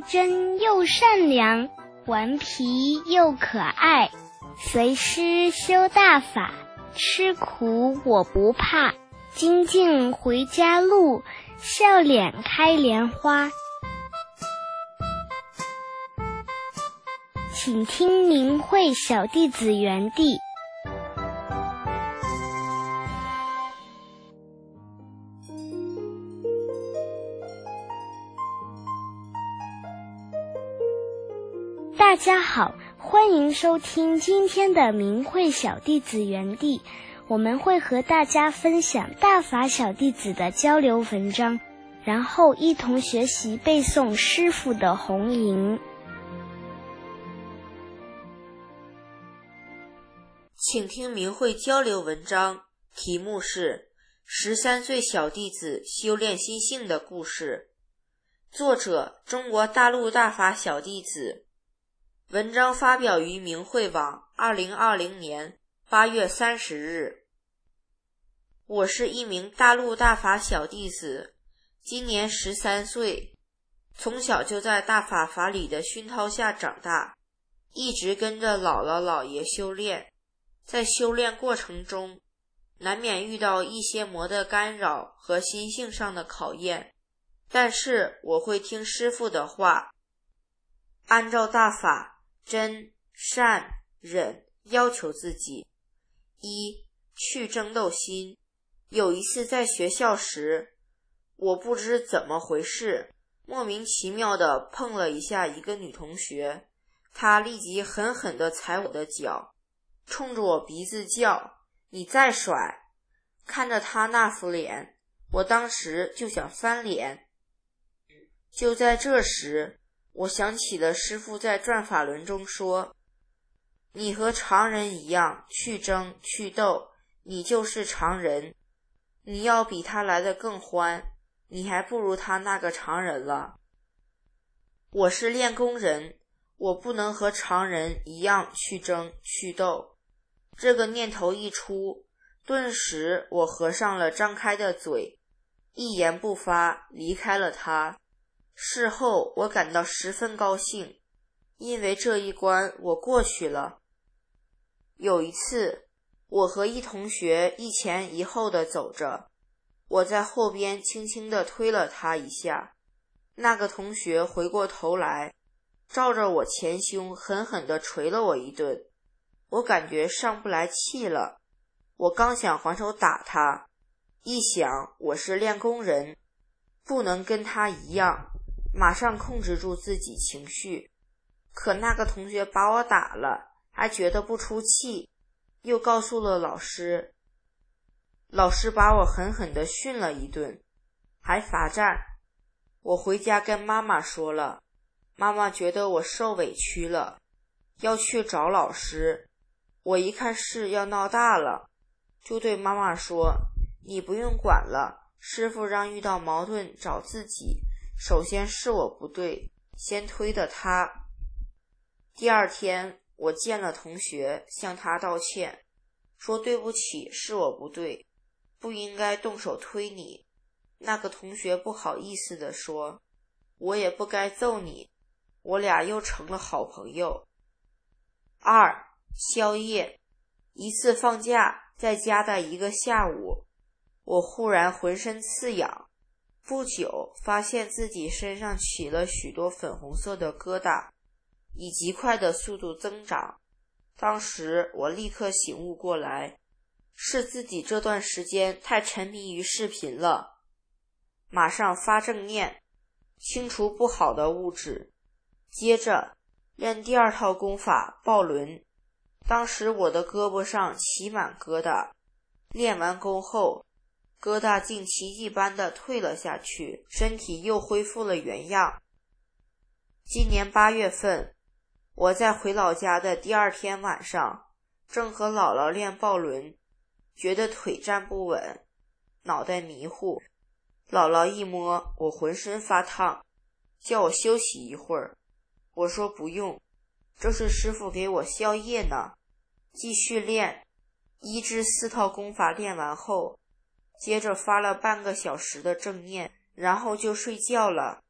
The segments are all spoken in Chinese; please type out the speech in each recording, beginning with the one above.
真又善良，顽皮又可爱。随师修大法，吃苦我不怕。精进回家路，笑脸开莲花。请听明慧小弟子园地。大家好，欢迎收听今天的明慧小弟子园地。我们会和大家分享大法小弟子的交流文章，然后一同学习背诵师父的弘吟。 请听明慧交流文章，题目是13岁小弟子修炼心性的故事，作者中国大陆大法小弟子。文章发表于明慧网2020年8月30日。我是一名大陆大法小弟子，今年13岁，从小就在大法法理的熏陶下长大，一直跟着姥姥姥爷修炼。在修炼过程中，难免遇到一些魔的干扰和心性上的考验，但是我会听师父的话，按照大法真善忍要求自己。一、去争斗心。有一次在学校时，我不知怎么回事，莫名其妙地碰了一下一个女同学，她立即狠狠地踩我的脚，冲着我鼻子叫，你再甩。看着她那副脸，我当时就想翻脸。就在这时，我想起了师父在转法轮中说，你和常人一样去争去斗，你就是常人，你要比他来得更欢，你还不如他那个常人了。我是练功人，我不能和常人一样去争去斗。这个念头一出，顿时我合上了张开的嘴，一言不发离开了他。事后我感到十分高兴，因为这一关我过去了。有一次，我和一同学一前一后的走着，我在后边轻轻地推了他一下，那个同学回过头来，照着我前胸狠狠地捶了我一顿，我感觉上不来气了。我刚想还手打他，一想我是练功人，不能跟他一样，马上控制住自己情绪。可那个同学把我打了，还觉得不出气，又告诉了老师。老师把我狠狠地训了一顿，还罚站。我回家跟妈妈说了，妈妈觉得我受委屈了，要去找老师。我一看事要闹大了，就对妈妈说，你不用管了，师父让遇到矛盾找自己，首先是我不对，先推的他。第二天我见了同学，向他道歉，说对不起，是我不对，不应该动手推你。那个同学不好意思地说，我也不该揍你。我俩又成了好朋友。二、宵夜。一次放假，在家的一个下午，我忽然浑身刺痒，不久发现自己身上起了许多粉红色的疙瘩，以极快的速度增长。当时我立刻醒悟过来，是自己这段时间太沉迷于视频了，马上发正念，清除不好的物质，接着练第二套功法抱轮。当时我的胳膊上起满疙瘩，练完功后，疙瘩竟奇迹般的退了下去，身体又恢复了原样。今年8月份，我在回老家的第二天晚上，正和姥姥练抱轮，觉得腿站不稳，脑袋迷糊。姥姥一摸我浑身发烫，叫我休息一会儿。我说不用，这是师父给我宵夜呢。继续练，1至4套功法练完后，接着发了半个小时的正念，然后就睡觉了。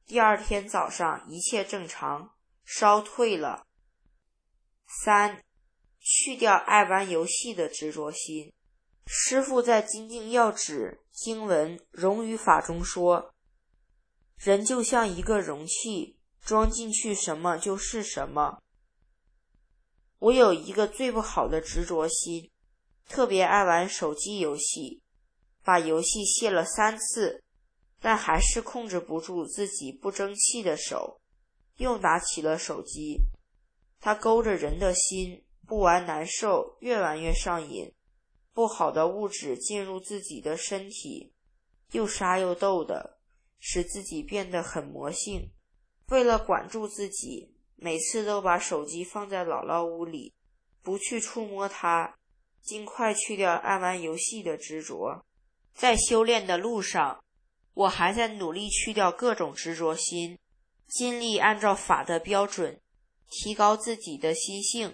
第二天早上一切正常，烧退了。3. 去掉爱玩游戏的执着心。师父在精进要旨经文融语法中说，人就像一个容器，装进去什么就是什么。我有一个最不好的执着心，特别爱玩手机游戏，把游戏卸了3次，但还是控制不住自己不争气的手，又拿起了手机。它勾着人的心，不玩难受，越玩越上瘾。不好的物质进入自己的身体，又杀又斗的，使自己变得很魔性。为了管住自己，每次都把手机放在姥姥屋里，不去触摸它，尽快去掉爱玩游戏的执着。在修炼的路上，我还在努力去掉各种执着心，尽力按照法的标准，提高自己的心性。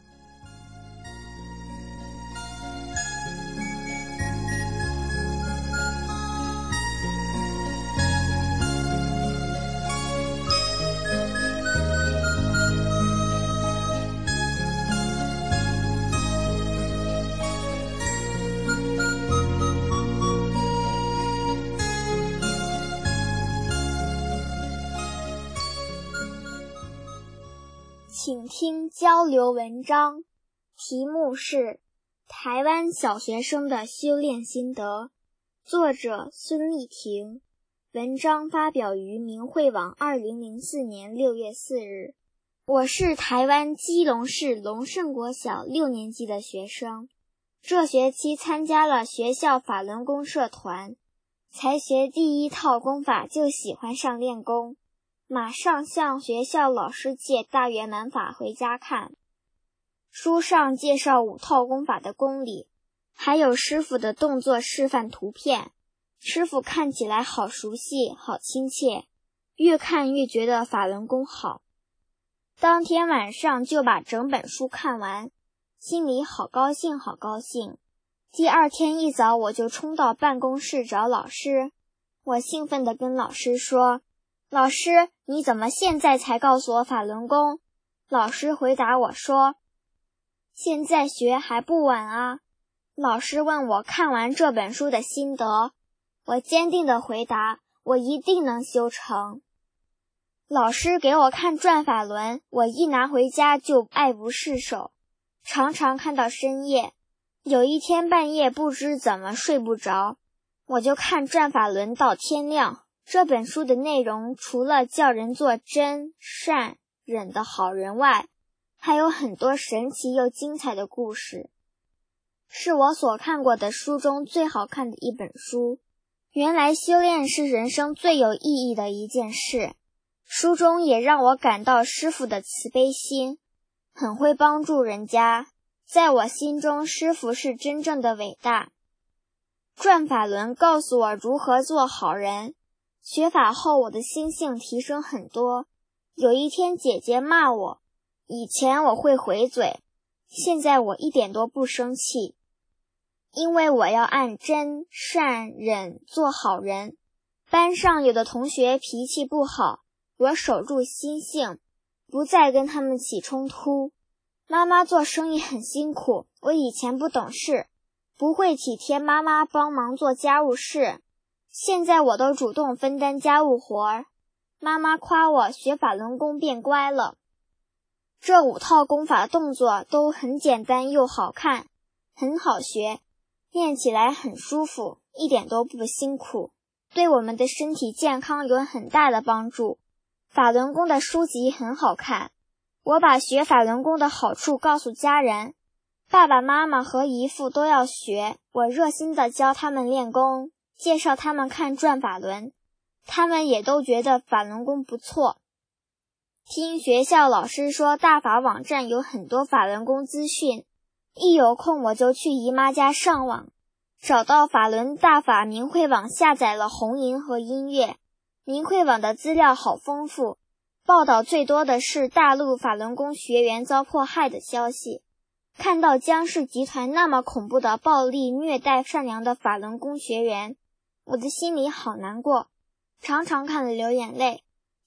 请听交流文章，题目是台湾小学生的修炼心得，作者孙丽婷，文章发表于明慧网2004年6月4日。我是台湾基隆市龙胜国小6年级的学生，这学期参加了学校法轮功社团，才学第一套功法就喜欢上练功，马上向学校老师借大圆满法回家看。书上介绍5套功法的功理，还有师傅的动作示范图片，师傅看起来好熟悉，好亲切，越看越觉得法轮功好。当天晚上就把整本书看完，心里好高兴好高兴。第二天一早我就冲到办公室找老师，我兴奋地跟老师说，老师，你怎么现在才告诉我法轮功？老师回答我说，现在学还不晚啊。老师问我看完这本书的心得，我坚定地回答，我一定能修成。老师给我看转法轮，我一拿回家就爱不释手，常常看到深夜。有一天半夜不知怎么睡不着，我就看转法轮到天亮。这本书的内容除了叫人做真、善、忍的好人外，还有很多神奇又精彩的故事，是我所看过的书中最好看的一本书。原来修炼是人生最有意义的一件事，书中也让我感到师父的慈悲心，很会帮助人家。在我心中，师父是真正的伟大。转法轮告诉我如何做好人，学法后我的心性提升很多。有一天姐姐骂我，以前我会回嘴，现在我一点都不生气，因为我要按真、善、忍做好人。班上有的同学脾气不好，我守住心性，不再跟他们起冲突。妈妈做生意很辛苦，我以前不懂事，不会体贴妈妈帮忙做家务事，现在我都主动分担家务活儿。妈妈夸我学法轮功变乖了。这5套功法动作都很简单又好看，很好学，练起来很舒服，一点都不辛苦，对我们的身体健康有很大的帮助。法轮功的书籍很好看，我把学法轮功的好处告诉家人，爸爸妈妈和姨父都要学，我热心地教他们练功，介绍他们看转法轮，他们也都觉得法轮功不错。听学校老师说大法网站有很多法轮功资讯，一有空我就去姨妈家上网，找到法轮大法明慧网，下载了红银和音乐。明慧网的资料好丰富，报道最多的是大陆法轮功学员遭迫害的消息。看到江氏集团那么恐怖的暴力虐待善良的法轮功学员，我的心里好难过，常常看了流眼泪。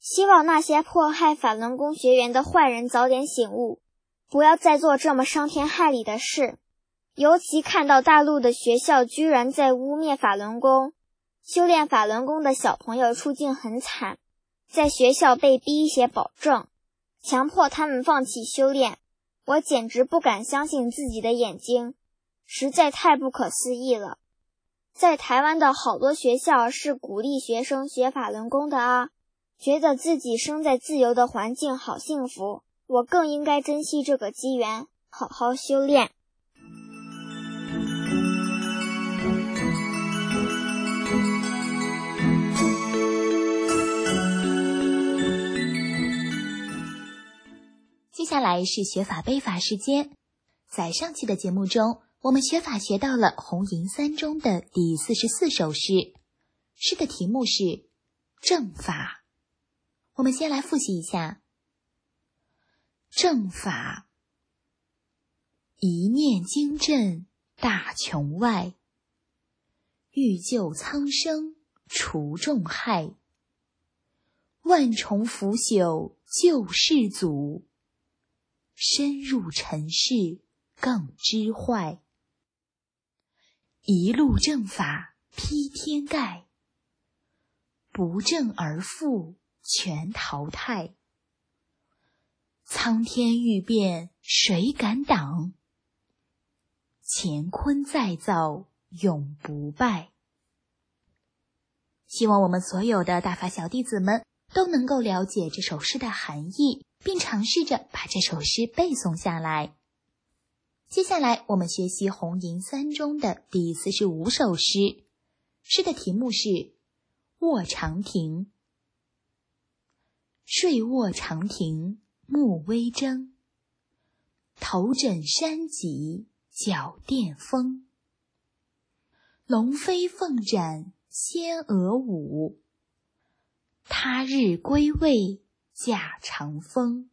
希望那些迫害法轮功学员的坏人早点醒悟，不要再做这么伤天害理的事。尤其看到大陆的学校居然在污蔑法轮功，修炼法轮功的小朋友处境很惨，在学校被逼写保证，强迫他们放弃修炼，我简直不敢相信自己的眼睛，实在太不可思议了。在台湾的好多学校是鼓励学生学法轮功的啊，觉得自己生在自由的环境好幸福，我更应该珍惜这个机缘，好好修炼。 接下来是学法背法时间。在上期的节目中，我们学法学到了红银三中的第44首诗，诗的题目是正法。我们先来复习一下。正法，一念经震大穹外，欲救苍生除众害，万重腐朽救世祖，深入尘世更知坏。一路正法披天盖，不正而复全淘汰。苍天欲变谁敢挡？乾坤再造永不败。希望我们所有的大法小弟子们都能够了解这首诗的含义，并尝试着把这首诗背诵下来。接下来我们学习红银三中的第45首诗，诗的题目是卧长亭。睡卧长亭目微睁，头枕山脊脚垫风。龙飞凤展仙娥舞，他日归位驾长风。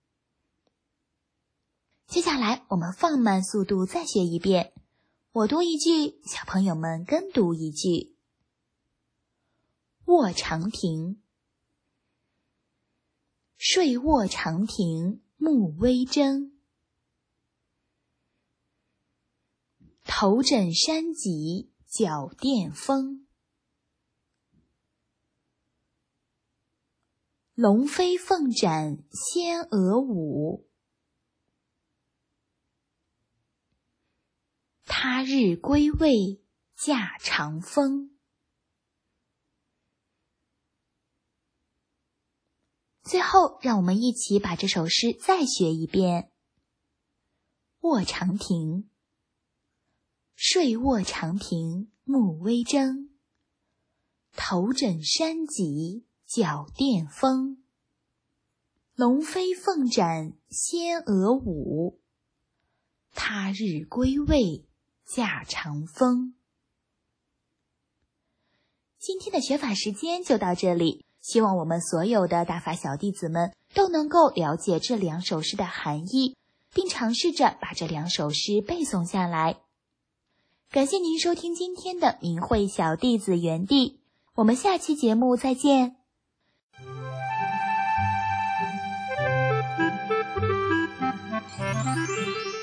接下来我们放慢速度再学一遍，我读一句，小朋友们跟读一句。卧长亭，睡卧长亭目微睁，头枕山脊脚垫风。龙飞凤展仙娥舞，他日归位驾长风。最后，让我们一起把这首诗再学一遍。卧长亭，睡卧长亭目微睁，头枕山脊脚垫风。龙飞凤展仙娥舞，他日归位驾长风。今天的学法时间就到这里，希望我们所有的大法小弟子们都能够了解这两首诗的含义，并尝试着把这两首诗背诵下来。感谢您收听今天的明慧小弟子园地，我们下期节目再见。 Thank you.